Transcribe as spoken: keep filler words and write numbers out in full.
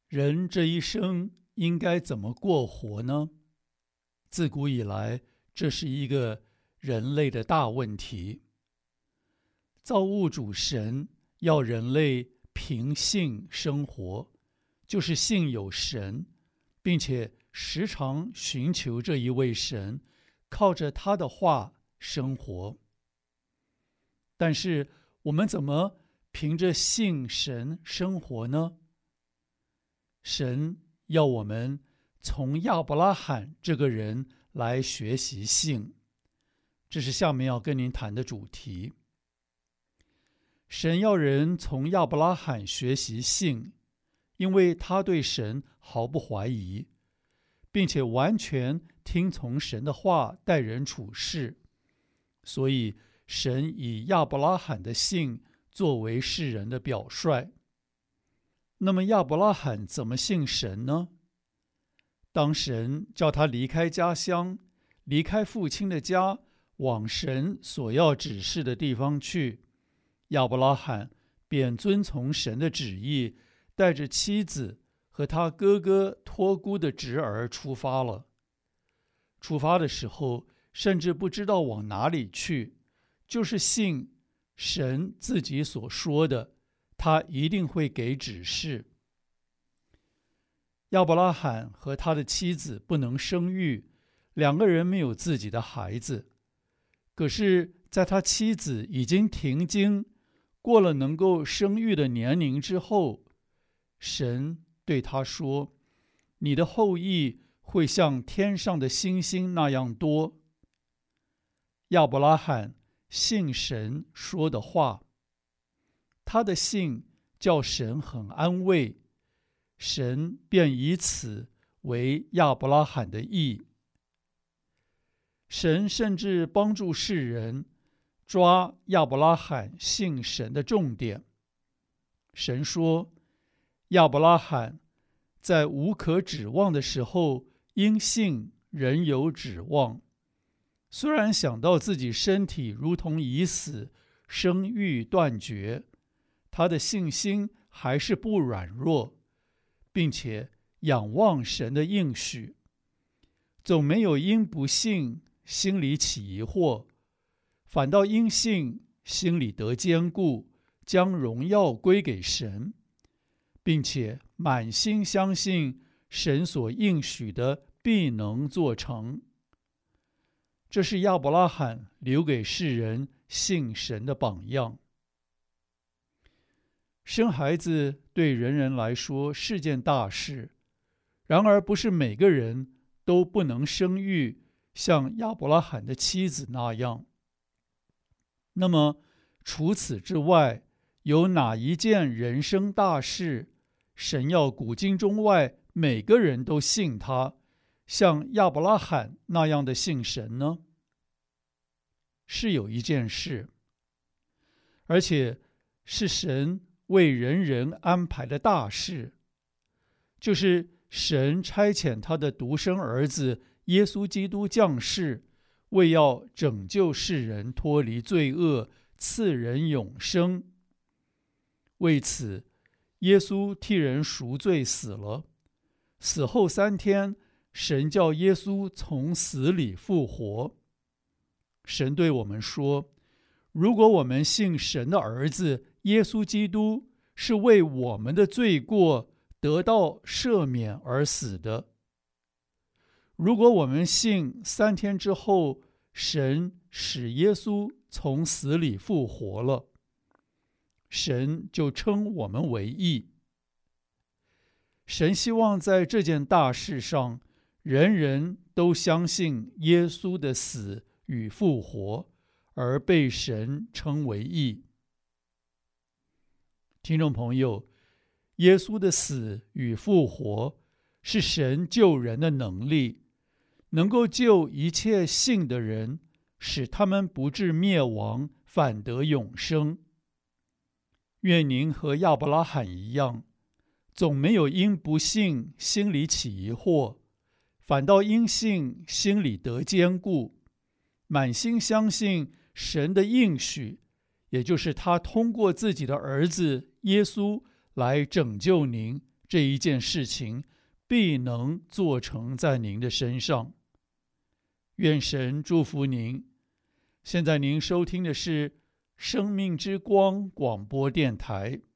人这一生应该怎么过活呢？自古以来，这是一个人类的大问题。造物主神要人类凭信生活，就是信有神，并且时常寻求这一位神，靠着他的话生活。但是我们怎么凭着信神生活呢？神要我们从亚伯拉罕这个人来学习信，这是下面要跟您谈的主题。神要人从亚伯拉罕学习信，因为他对神毫不怀疑，并且完全听从神的话待人处事，所以神以亚伯拉罕的信作为世人的表率。那么亚伯拉罕怎么信神呢？当神叫他离开家乡，离开父亲的家，往神所要指示的地方去，亚伯拉罕便遵从神的旨意，带着妻子和他哥哥托孤的侄儿出发了。出发的时候，甚至不知道往哪里去，就是信神自己所说的，他一定会给指示。亚伯拉罕和他的妻子不能生育，两个人没有自己的孩子。可是在他妻子已经停经，过了能够生育的年龄之后，神对他说：你的后裔会像天上的星星那样多。亚伯拉罕信神说的话，他的信叫神很安慰，神便以此为亚伯拉罕的义。神甚至帮助世人抓亚伯拉罕信神的重点。神说，亚伯拉罕在无可指望的时候，因信仍有指望。虽然想到自己身体如同已死，生育断绝，他的信心还是不软弱，并且仰望神的应许，总没有因不信心里起疑惑，反倒因信心里得坚固，将荣耀归给神，并且满心相信神所应许的必能做成。这是亚伯拉罕留给世人信神的榜样。生孩子对人人来说是件大事，然而不是每个人都不能生育，像亚伯拉罕的妻子那样。那么除此之外，有哪一件人生大事，神要古今中外每个人都信他，像亚伯拉罕那样的信神呢？是有一件事，而且是神为人人安排的大事，就是神差遣他的独生儿子耶稣基督降世，为要拯救世人脱离罪恶，赐人永生。为此，耶稣替人赎罪死了，死后三天，神叫耶稣从死里复活。神对我们说，如果我们信神的儿子耶稣基督是为我们的罪过得到赦免而死的，如果我们信三天之后神使耶稣从死里复活了，神就称我们为义。神希望在这件大事上，人人都相信耶稣的死与复活，而被神称为义。听众朋友，耶稣的死与复活是神救人的能力，能够救一切信的人，使他们不致灭亡，反得永生。愿您和亚伯拉罕一样，总没有因不信心里起疑惑，反倒因信心里得坚固，满心相信神的应许，也就是他通过自己的儿子耶稣来拯救您， 这一件事情必能做成在您的身上。愿神祝福您。现在您收听的是生命之光广播电台。